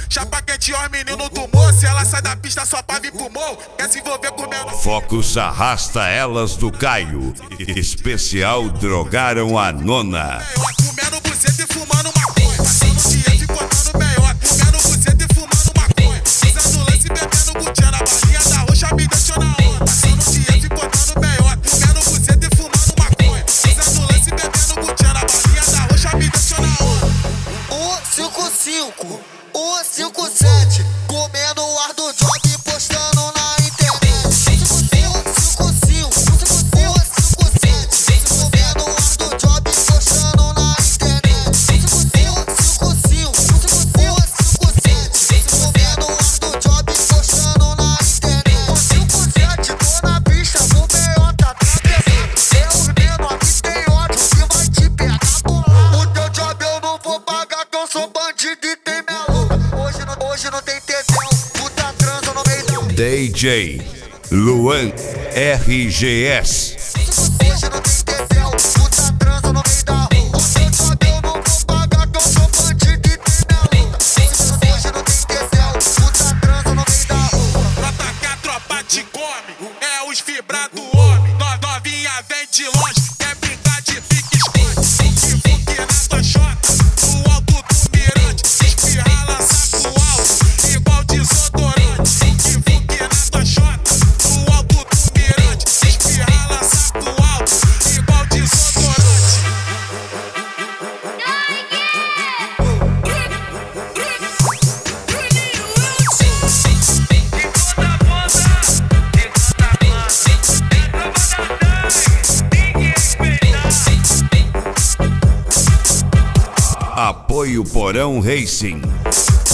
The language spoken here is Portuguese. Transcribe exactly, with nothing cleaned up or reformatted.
Chapa quente, ó, menino do moço. Ela sai da pista só pra vir pro morro. Quer se envolver com menor. Focus arrasta elas do Caio. Especial drogaram a nona. Comendo buceta e fumando maconha. Passando dinheiro e cortando meiota. Comendo buceta e fumando maconha. Fazendo lance e bebendo butinha. Na balinha da roxa me deixou na onda. Passando dinheiro e cortando meiota. Comendo buceta e fumando maconha. Fazendo lance e bebendo butinha. Na balinha da roxa me deixou na onda. um cinco cinco, um cinco sete, comendo o ar do job e postando na internet. um cinco cinco, um cinco sete, comendo o ar do job e postando na internet. um cinco cinco, um cinco sete, comendo o ar do job e postando na internet. um cinco sete, tô na pista, no meio tá pesado. É os menor que tem ódio que vai te pegar bolado. O teu job eu não vou pagar, que eu sou bandido e tem minha luta. Hoje não, hoje não tem tesão, puta transa no meio da... D J Luan R G S. Hoje não tem tesão, puta transa no meio da rua. O teu job eu não vou pagar, que eu sou bandido e tem minha luta. Hoje não tem tesão, puta transa no meio da rua. Pra atacar a tropa te come. É os fibra do homem. No- Novinha vem de longe. Quer brincar de pique-esconde. Fique na tua chota. No alto do mirante. Espirra, lança pro alto. Igual desodorante. Fique na tua chota. No alto do mirante. Espirra, lança pro alto. Igual desodorante. Apoio Porão Racing.